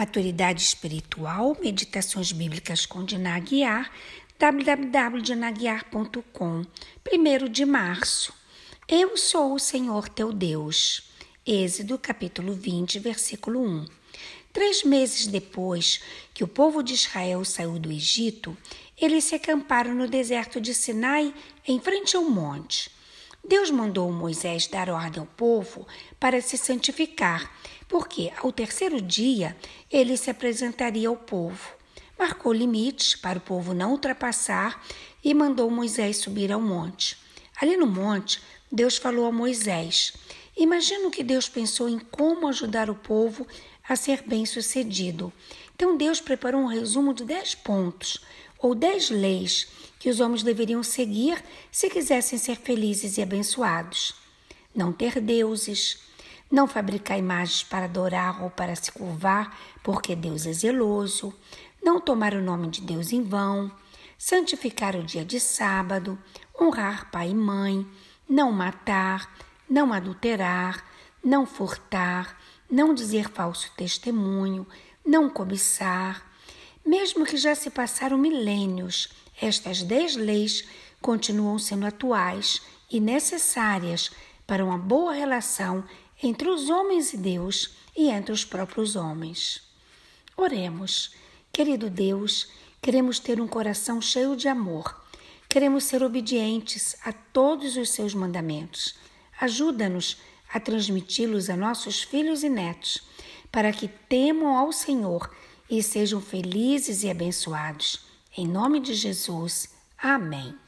Maturidade Espiritual, Meditações Bíblicas com Diná Aguiar, www.dinaguiar.com, 1º de março. Eu sou o Senhor teu Deus. Êxodo capítulo 20, versículo 1. 3 meses depois que o povo de Israel saiu do Egito, eles se acamparam no deserto de Sinai, em frente ao monte. Deus mandou Moisés dar ordem ao povo para se santificar, porque ao 3º dia ele se apresentaria ao povo. Marcou limites para o povo não ultrapassar e mandou Moisés subir ao monte. Ali no monte, Deus falou a Moisés. Imagino que Deus pensou em como ajudar o povo a ser bem-sucedido. Então Deus preparou um resumo de 10 pontos, ou 10 leis, que os homens deveriam seguir se quisessem ser felizes e abençoados. Não ter deuses, não fabricar imagens para adorar ou para se curvar, porque Deus é zeloso, não tomar o nome de Deus em vão, santificar o dia de sábado, honrar pai e mãe, não matar, não adulterar, não furtar, não dizer falso testemunho, não cobiçar. Mesmo que já se passaram milênios, estas 10 leis continuam sendo atuais e necessárias para uma boa relação entre os homens e Deus e entre os próprios homens. Oremos. Querido Deus, queremos ter um coração cheio de amor. Queremos ser obedientes a todos os seus mandamentos. Ajuda-nos a transmiti-los a nossos filhos e netos, para que temam ao Senhor e sejam felizes e abençoados. Em nome de Jesus. Amém.